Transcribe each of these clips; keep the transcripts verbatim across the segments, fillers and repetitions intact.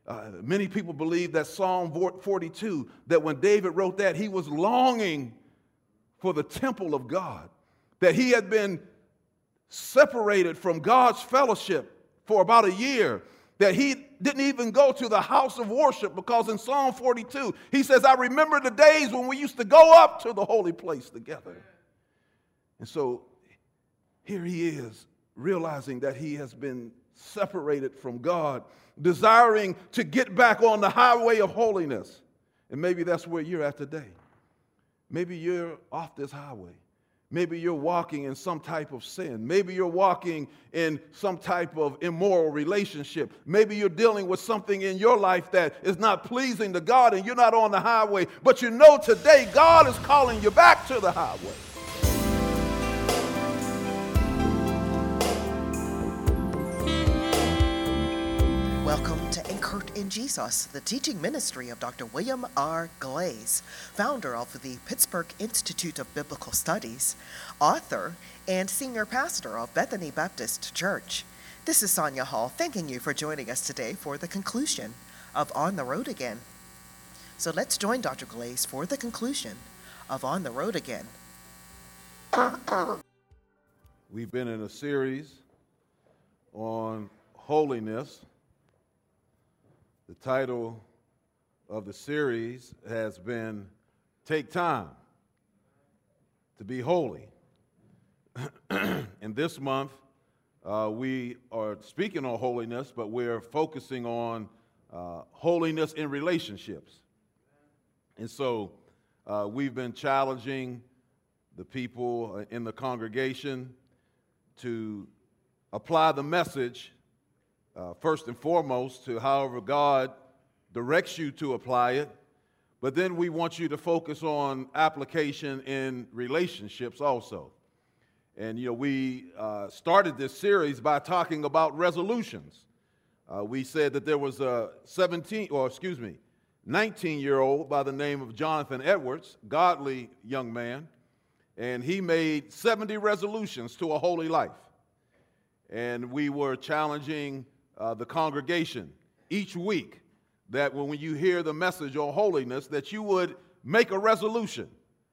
uh, many people believe that Psalm forty-two, that when David wrote that, he was longing for the temple of God, that he had been separated from God's fellowship for about a year, that he didn't even go to the house of worship, because in Psalm forty-two, he says, I remember the days when we used to go up to the holy place together. And so here he is, realizing that he has been separated from God, desiring to get back on the highway of holiness. And maybe that's where you're at today. Maybe you're off this highway. Maybe you're walking in some type of sin. Maybe you're walking in some type of immoral relationship. Maybe you're dealing with something in your life that is not pleasing to God, and you're not on the highway. But you know today God is calling you back to the highway. Welcome to Anchored in Jesus, the teaching ministry of Doctor William R. Glaze, founder of the Pittsburgh Institute of Biblical Studies, author, and senior pastor of Bethany Baptist Church. This is Sonia Hall, thanking you for joining us today for the conclusion of On the Road Again. So let's join Doctor Glaze for the conclusion of On the Road Again. We've been in a series on holiness. The title of the series has been Take Time to Be Holy. And this month, uh, we are speaking on holiness, but we're focusing on uh, holiness in relationships. And so uh, we've been challenging the people in the congregation to apply the message Uh, first and foremost, to however God directs you to apply it. But then we want you to focus on application in relationships also. And, you know, we uh, started this series by talking about resolutions. Uh, we said that there was a seventeen, or excuse me, nineteen-year-old by the name of Jonathan Edwards, godly young man, and he made seventy resolutions to a holy life. And we were challenging Uh, the congregation each week that when you hear the message on holiness, that you would make a resolution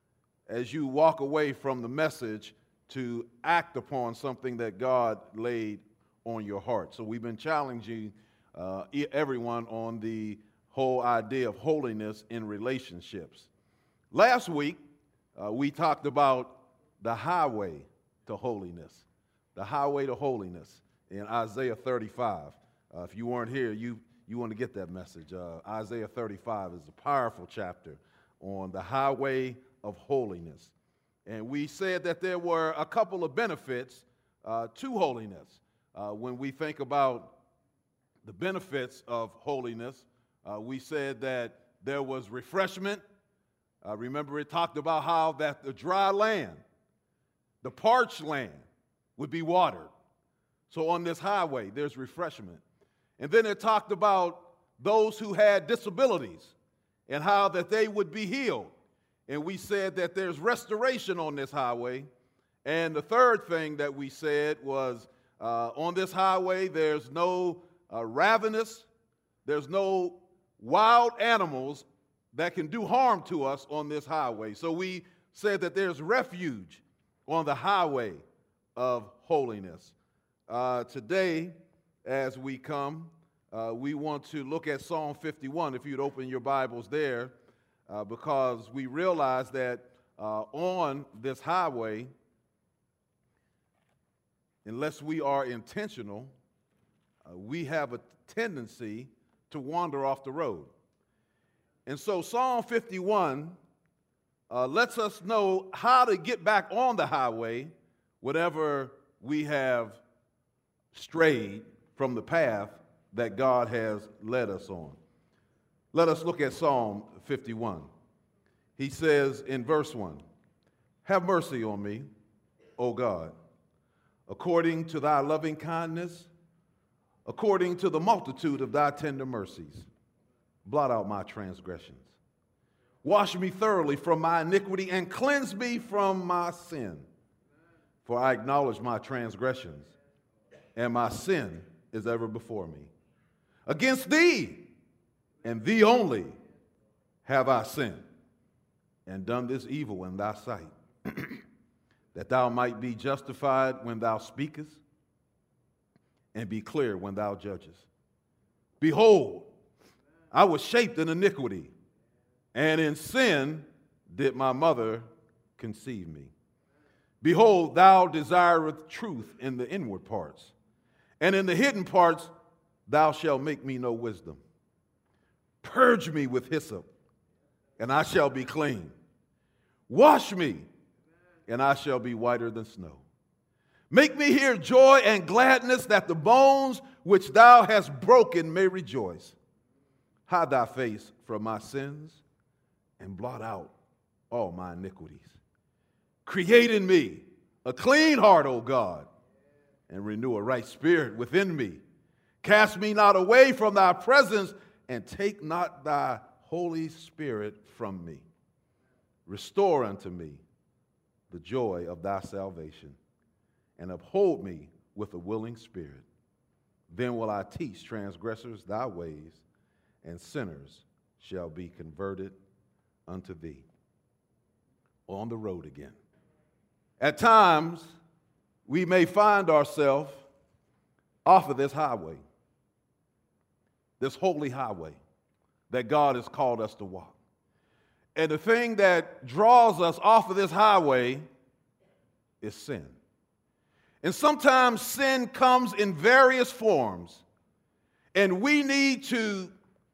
as you walk away from the message to act upon something that God laid on your heart. So we've been challenging uh, everyone on the whole idea of holiness in relationships. Last week, uh, we talked about the highway to holiness, the highway to holiness. In Isaiah thirty-five. Uh, if you weren't here, you, you want to get that message. Uh, Isaiah thirty-five is a powerful chapter on the highway of holiness. And we said that there were a couple of benefits uh, to holiness. Uh, when we think about the benefits of holiness, uh, we said that there was refreshment. Uh, remember, it talked about how that the dry land, the parched land, would be watered. So on this highway, there's refreshment. And then it talked about those who had disabilities and how that they would be healed. And we said that there's restoration on this highway. And the third thing that we said was uh, on this highway, there's no uh, ravenous, there's no wild animals that can do harm to us on this highway. So we said that there's refuge on the highway of holiness. Uh, today, as we come, uh, we want to look at Psalm fifty-one, if you'd open your Bibles there, uh, because we realize that uh, on this highway, unless we are intentional, uh, we have a tendency to wander off the road. And so Psalm fifty-one uh, lets us know how to get back on the highway whenever we have strayed from the path that God has led us on. Let us look at Psalm fifty-one. He says in verse one, "Have mercy on me, O God, according to thy loving kindness, according to the multitude of thy tender mercies. Blot out my transgressions. Wash me thoroughly from my iniquity and cleanse me from my sin. For I acknowledge my transgressions, and my sin is ever before me. Against thee and thee only have I sinned, and done this evil in thy sight, that thou might be justified when thou speakest, and be clear when thou judgest. Behold, I was shaped in iniquity, and in sin did my mother conceive me. Behold, thou desirest truth in the inward parts, and in the hidden parts thou shalt make me know wisdom. Purge me with hyssop, and I shall be clean. Wash me, and I shall be whiter than snow. Make me hear joy and gladness, that the bones which thou hast broken may rejoice. Hide thy face from my sins, and blot out all my iniquities. Create in me a clean heart, O God, and renew a right spirit within me. Cast me not away from thy presence, and take not thy Holy Spirit from me. Restore unto me the joy of thy salvation, and uphold me with a willing spirit. Then will I teach transgressors thy ways, and sinners shall be converted unto thee. On the road again. At times, we may find ourselves off of this highway, this holy highway that God has called us to walk. And the thing that draws us off of this highway is sin. And sometimes sin comes in various forms, and we need to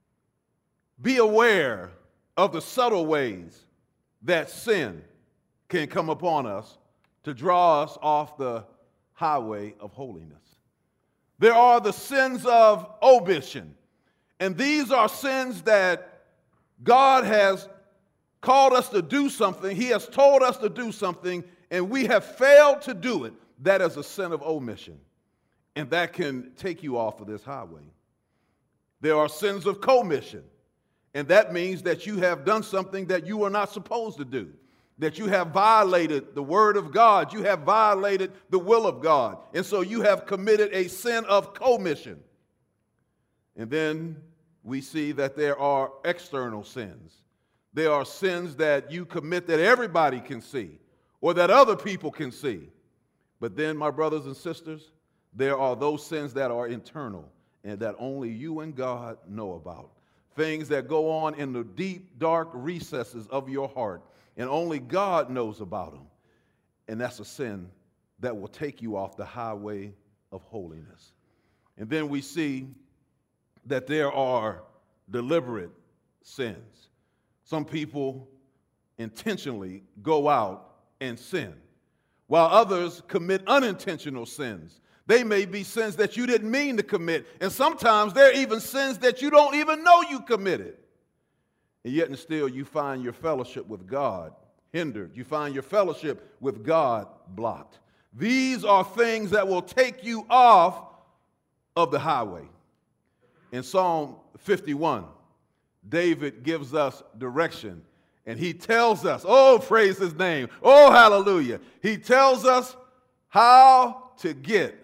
be aware of the subtle ways that sin can come upon us to draw us off the highway of holiness. There are the sins of omission, and these are sins that God has called us to do something. He has told us to do something, and we have failed to do it. That is a sin of omission, and that can take you off of this highway. There are sins of commission, and that means that you have done something that you are not supposed to do, that you have violated the word of God, you have violated the will of God, and so you have committed a sin of commission. And then we see that there are external sins. There are sins that you commit that everybody can see or that other people can see. But then, my brothers and sisters, there are those sins that are internal and that only you and God know about. Things that go on in the deep, dark recesses of your heart, and only God knows about them. And that's a sin that will take you off the highway of holiness. And then we see that there are deliberate sins. Some people intentionally go out and sin, while others commit unintentional sins. They may be sins that you didn't mean to commit, and sometimes they're even sins that you don't even know you committed. And yet and still you find your fellowship with God hindered. You find your fellowship with God blocked. These are things that will take you off of the highway. In Psalm fifty-one, David gives us direction, and he tells us, oh, praise his name, oh, hallelujah. He tells us how to get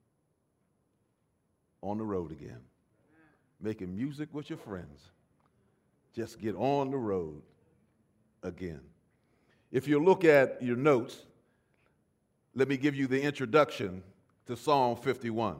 on the road again. Making music with your friends. Just get on the road again. If you look at your notes, let me give you the introduction to Psalm fifty-one.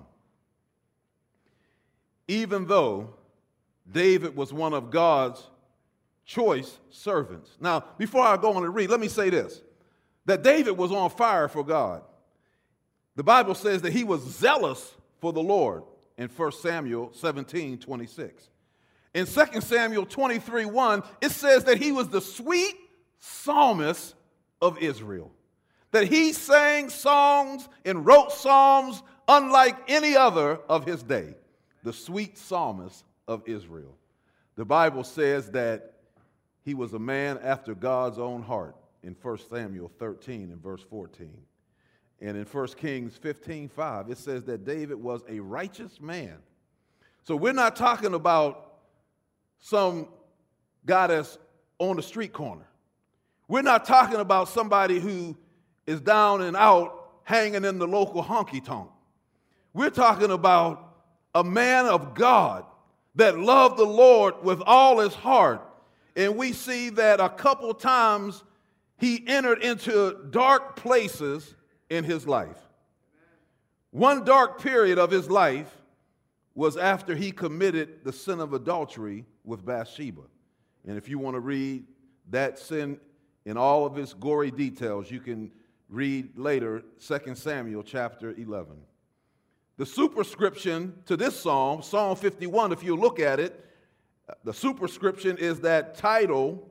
Even though David was one of God's choice servants. Now, before I go on to read, let me say this, that David was on fire for God. The Bible says that he was zealous for the Lord in First Samuel seventeen twenty-six. In Second Samuel twenty-three one, it says that he was the sweet psalmist of Israel, that he sang songs and wrote psalms unlike any other of his day, the sweet psalmist of Israel. The Bible says that he was a man after God's own heart in First Samuel thirteen and verse fourteen. And in First Kings fifteen five, it says that David was a righteous man. So we're not talking about some guy that's on the street corner. We're not talking about somebody who is down and out hanging in the local honky-tonk. We're talking about a man of God that loved the Lord with all his heart. And we see that a couple times he entered into dark places in his life. One dark period of his life was after he committed the sin of adultery with Bathsheba. And if you want to read that sin in all of its gory details, you can read later Second Samuel chapter eleven. The superscription to this psalm, Psalm fifty-one, if you look at it, the superscription is that title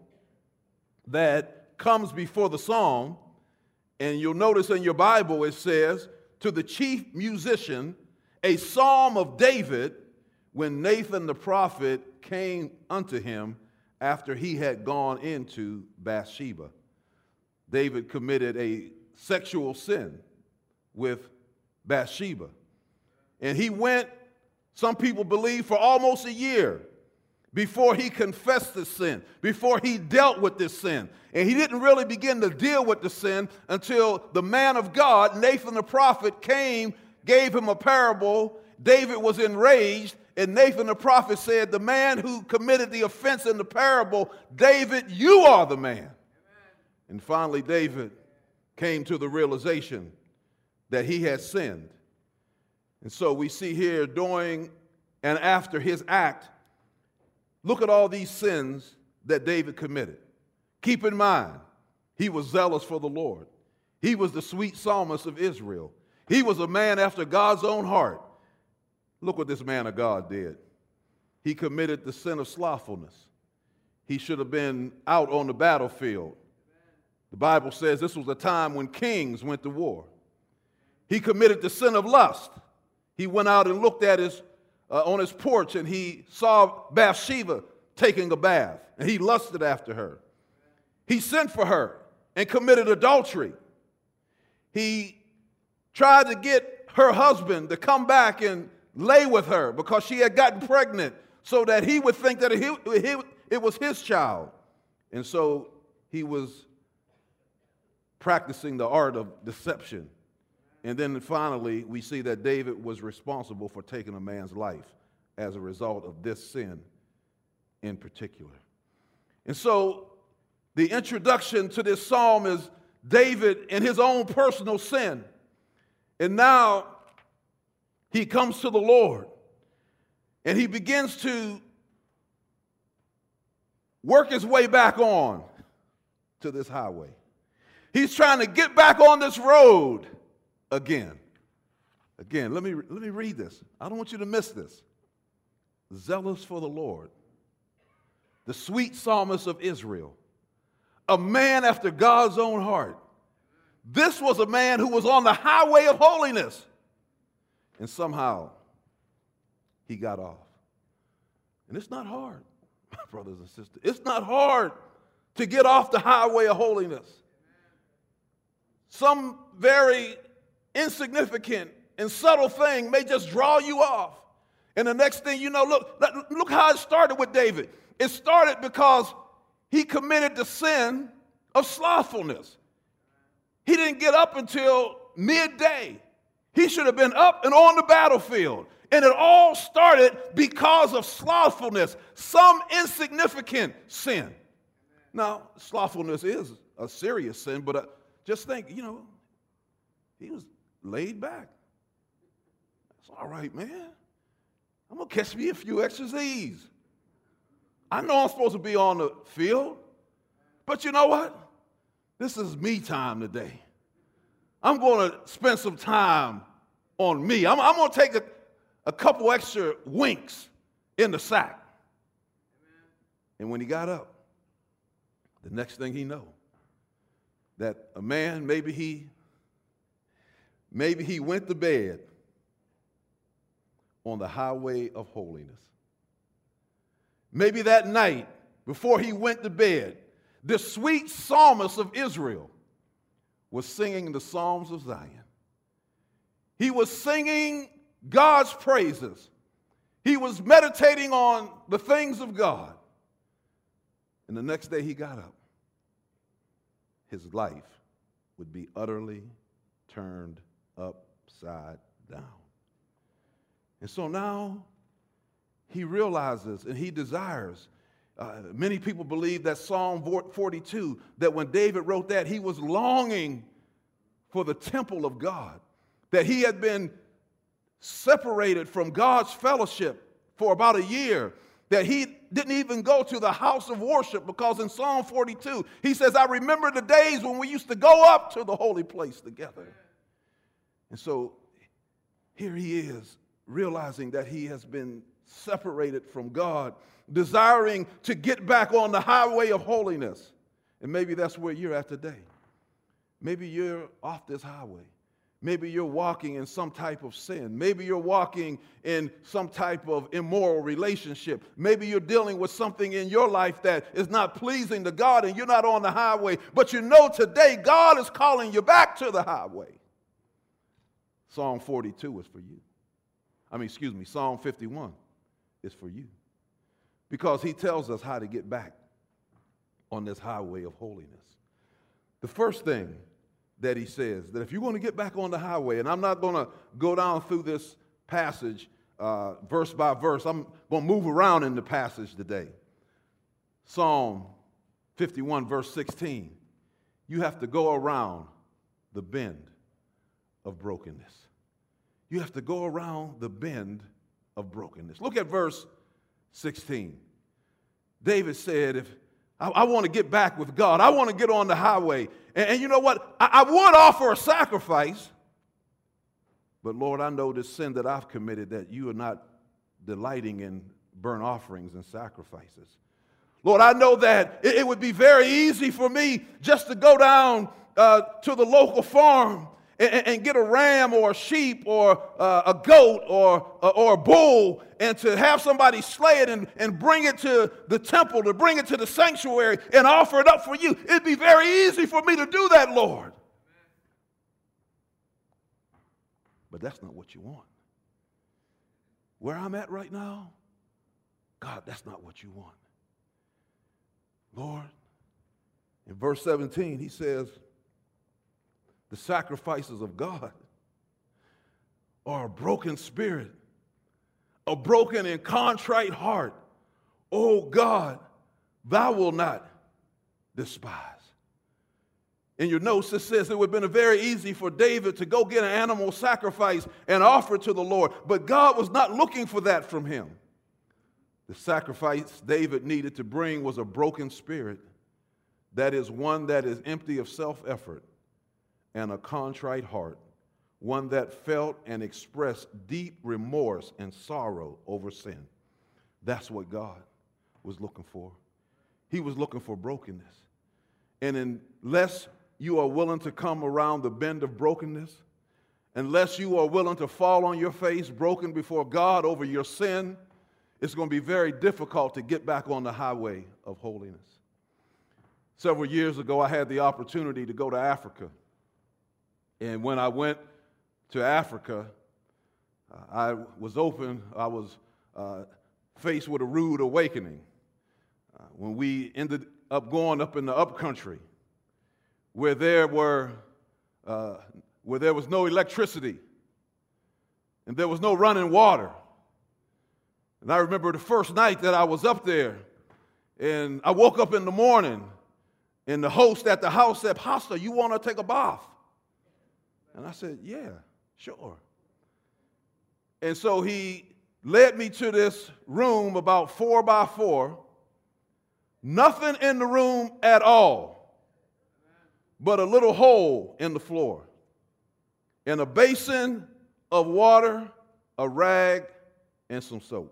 that comes before the psalm. And you'll notice in your Bible it says, to the chief musician, a psalm of David, when Nathan the prophet came unto him after he had gone into Bathsheba. David committed a sexual sin with Bathsheba. And he went, some people believe, for almost a year before he confessed the sin, before he dealt with this sin. And he didn't really begin to deal with the sin until the man of God, Nathan the prophet, came, gave him a parable. David was enraged, and Nathan the prophet said, the man who committed the offense in the parable, David, you are the man. Amen. And finally, David came to the realization that he had sinned. And so we see here during and after his act, look at all these sins that David committed. Keep in mind, he was zealous for the Lord. He was the sweet psalmist of Israel. He was a man after God's own heart. Look what this man of God did. He committed the sin of slothfulness. He should have been out on the battlefield. The Bible says this was a time when kings went to war. He committed the sin of lust. He went out and looked at his uh, on his porch, and he saw Bathsheba taking a bath, and he lusted after her. He sent for her and committed adultery. He tried to get her husband to come back and lay with her because she had gotten pregnant, so that he would think that it, it was his child. And so he was practicing the art of deception. And then finally, we see that David was responsible for taking a man's life as a result of this sin in particular. And so the introduction to this psalm is David in his own personal sin. And now he comes to the Lord, and he begins to work his way back on to this highway. He's trying to get back on this road again. Again, let me, let me read this. I don't want you to miss this. Zealous for the Lord, the sweet psalmist of Israel, a man after God's own heart. This was a man who was on the highway of holiness, and somehow he got off. And it's not hard, my brothers and sisters. It's not hard to get off the highway of holiness. Some very insignificant and subtle thing may just draw you off. And the next thing you know, look, look how it started with David. It started because he committed the sin of slothfulness. He didn't get up until midday. He should have been up and on the battlefield. And it all started because of slothfulness, some insignificant sin. Now, slothfulness is a serious sin, but uh, just think, you know, he was laid back. It's all right, man. I'm going to catch me a few extra Z's. I know I'm supposed to be on the field, but you know what? This is me time today. I'm going to spend some time on me. I'm, I'm going to take a, a couple extra winks in the sack. And when he got up, the next thing he know, that a man, maybe he, maybe he went to bed on the highway of holiness. Maybe that night, before he went to bed, the sweet psalmist of Israel was singing the Psalms of Zion. He was singing God's praises. He was meditating on the things of God. And the next day he got up. His life would be utterly turned upside down. And so now he realizes and he desires. Uh, many people believe that Psalm forty-two, that when David wrote that, he was longing for the temple of God, that he had been separated from God's fellowship for about a year, that he didn't even go to the house of worship, because in Psalm forty-two, he says, I remember the days when we used to go up to the holy place together. And so here he is, realizing that he has been separated from God, desiring to get back on the highway of holiness. And maybe that's where you're at today. Maybe you're off this highway. Maybe you're walking in some type of sin. Maybe you're walking in some type of immoral relationship. Maybe you're dealing with something in your life that is not pleasing to God, and you're not on the highway. But you know today God is calling you back to the highway. Psalm forty-two is for you. I mean, excuse me, Psalm fifty-one is for you. Because he tells us how to get back on this highway of holiness. The first thing that he says, that if you're going to get back on the highway, and I'm not going to go down through this passage uh, verse by verse, I'm going to move around in the passage today. Psalm fifty-one, verse sixteen, you have to go around the bend of brokenness. You have to go around the bend of brokenness. Look at verse sixteen. David said, if I, I want to get back with God, I want to get on the highway. And, and you know what? I, I would offer a sacrifice. But Lord, I know this sin that I've committed, that you are not delighting in burnt offerings and sacrifices. Lord, I know that it, it would be very easy for me just to go down uh, to the local farm and, and get a ram or a sheep or uh, a goat or, uh, or a bull, and to have somebody slay it and, and bring it to the temple, to bring it to the sanctuary and offer it up for you. It'd be very easy for me to do that, Lord. But that's not what you want. Where I'm at right now, God, that's not what you want. Lord, in verse seventeen, he says, the sacrifices of God are a broken spirit, a broken and contrite heart. Oh God, thou wilt not despise. In your notes, it says it would have been very easy for David to go get an animal sacrifice and offer it to the Lord, but God was not looking for that from him. The sacrifice David needed to bring was a broken spirit, that is, one that is empty of self-effort, and a contrite heart, one that felt and expressed deep remorse and sorrow over sin. That's what God was looking for. He was looking for brokenness. And unless you are willing to come around the bend of brokenness, unless you are willing to fall on your face broken before God over your sin, it's going to be very difficult to get back on the highway of holiness. Several years ago, I had the opportunity to go to Africa. And when I went to Africa, uh, I was open, I was uh, faced with a rude awakening. Uh, when we ended up going up in the upcountry, where there were, uh, where there was no electricity, and there was no running water. And I remember the first night that I was up there, and I woke up in the morning, and the host at the house said, "Pastor, you want to take a bath?" And I said, "Yeah, sure." And so he led me to this room about four by four, nothing in the room at all, but a little hole in the floor, and a basin of water, a rag, and some soap.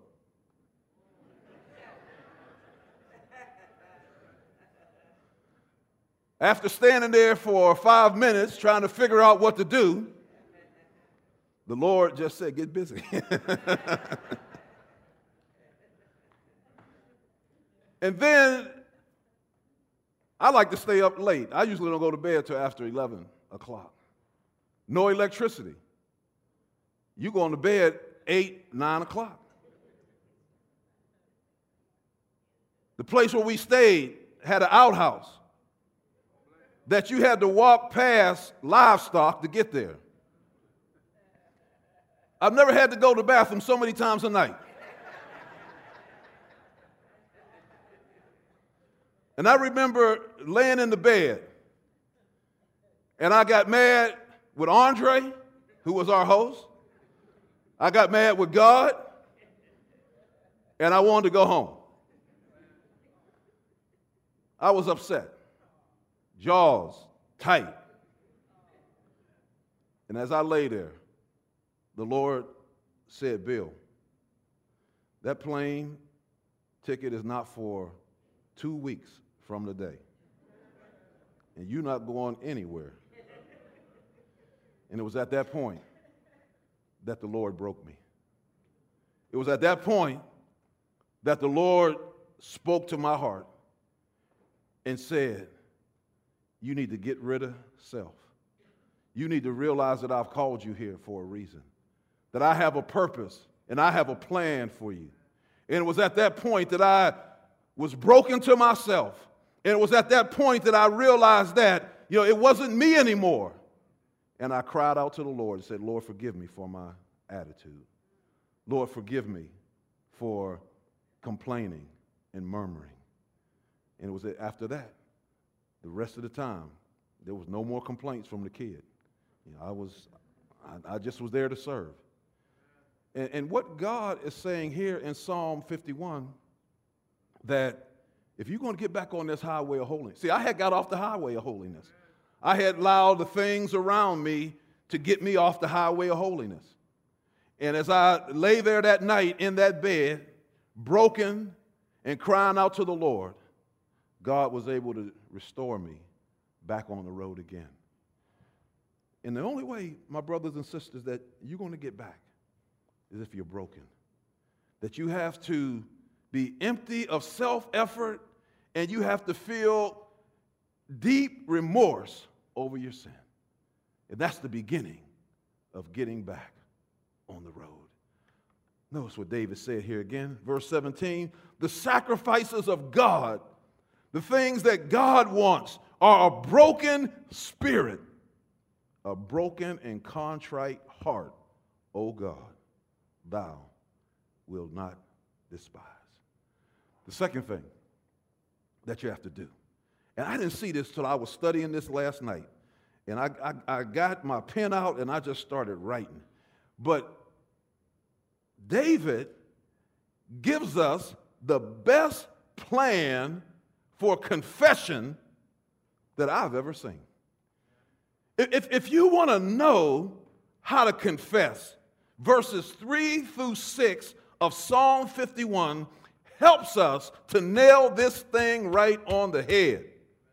After standing there for five minutes trying to figure out what to do, the Lord just said, "Get busy." And then I like to stay up late. I usually don't go to bed till after eleven o'clock. No electricity. You going to bed eight, nine o'clock. The place where we stayed had an outhouse that you had to walk past livestock to get there. I've never had to go to the bathroom so many times a night. And I remember laying in the bed, and I got mad with Andre, who was our host. I got mad with God, and I wanted to go home. I was upset, jaws tight. And as I lay there, the Lord said, Bill, that plane ticket is not for two weeks from today. And you're not going anywhere. And it was at that point that the Lord broke me. It was at that point that the Lord spoke to my heart and said, you need to get rid of self. You need to realize that I've called you here for a reason, that I have a purpose and I have a plan for you. And it was at that point that I was broken to myself. And it was at that point that I realized that, you know, it wasn't me anymore. And I cried out to the Lord and said, Lord, forgive me for my attitude. Lord, forgive me for complaining and murmuring. And it was after that, the rest of the time, there was no more complaints from the kid. You know, I was, I, I just was there to serve. And, and what God is saying here in Psalm fifty-one, that if you're going to get back on this highway of holiness, see, I had got off the highway of holiness. I had allowed the things around me to get me off the highway of holiness. And as I lay there that night in that bed, broken and crying out to the Lord, God was able to restore me back on the road again. And the only way, my brothers and sisters, that you're going to get back is if you're broken. That you have to be empty of self-effort and you have to feel deep remorse over your sin. And that's the beginning of getting back on the road. Notice what David said here again, verse seventeen. The sacrifices of God, the things that God wants, are a broken spirit, a broken and contrite heart, O God, thou wilt not despise. The second thing that you have to do, and I didn't see this till I was studying this last night, and I, I, I got my pen out and I just started writing. But David gives us the best plan for confession that I've ever seen. If, if you want to know how to confess, verses three through six of Psalm fifty-one helps us to nail this thing right on the head.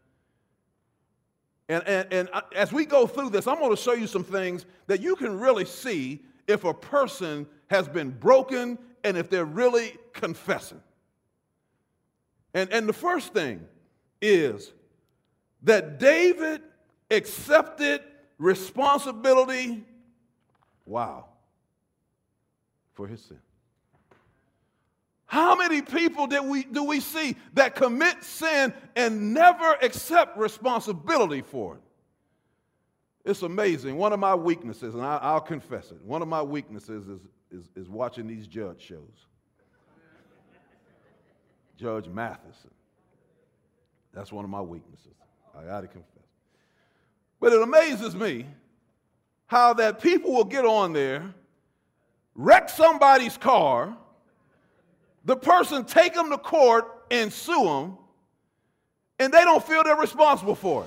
And, and, and as we go through this, I'm going to show you some things that you can really see if a person has been broken and if they're really confessing. And, and the first thing is that David accepted responsibility, wow, for his sin. How many people did we, do we see that commit sin and never accept responsibility for it? It's amazing. One of my weaknesses, and I, I'll confess it, one of my weaknesses is, is, is watching these judge shows. Judge Matheson. That's one of my weaknesses. I got to confess. But it amazes me how that people will get on there, wreck somebody's car, the person take them to court and sue them, and they don't feel they're responsible for it.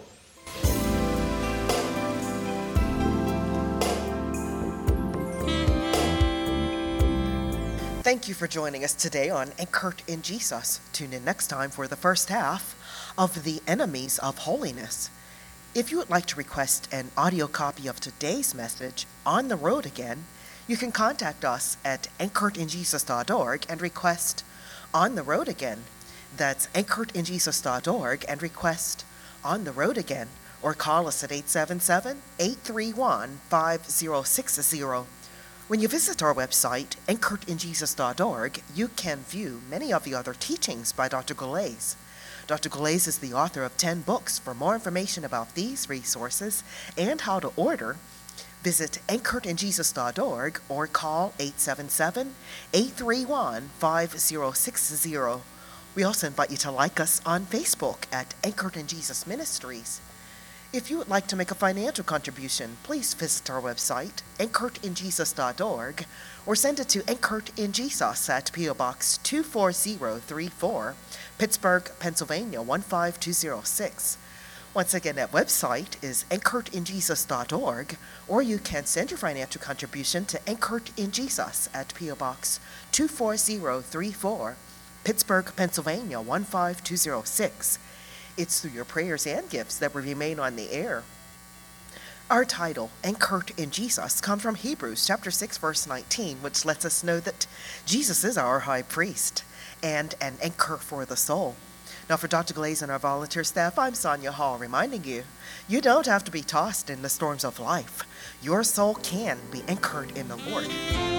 Thank you for joining us today on Anchored in Jesus. Tune in next time for the first half of The Enemies of Holiness. If you would like to request an audio copy of today's message, On the Road Again, you can contact us at anchored in jesus dot org and request On the Road Again. That's anchored in jesus dot org and request On the Road Again, or call us at eight seven seven, eight three one, five zero six zero. When you visit our website, anchored in jesus dot org, you can view many of the other teachings by Doctor Galais. Doctor Galais is the author of ten books. For more information about these resources and how to order, visit anchored in jesus dot org or call eight seven seven, eight three one, five zero six zero. We also invite you to like us on Facebook at Anchored in Jesus Ministries. If you would like to make a financial contribution, please visit our website, anchored in jesus dot org, or send it to Anchored in Jesus at P O Box two four zero three four, Pittsburgh, Pennsylvania one five two zero six. Once again, that website is anchored in jesus dot org, or you can send your financial contribution to Anchored in Jesus at P O Box two four zero three four, Pittsburgh, Pennsylvania one five two zero six. It's through your prayers and gifts that we remain on the air. Our title, Anchored in Jesus, comes from Hebrews chapter six, verse nineteen, which lets us know that Jesus is our high priest and an anchor for the soul. Now, for Doctor Glaze and our volunteer staff, I'm Sonia Hall, reminding you, you don't have to be tossed in the storms of life. Your soul can be anchored in the Lord.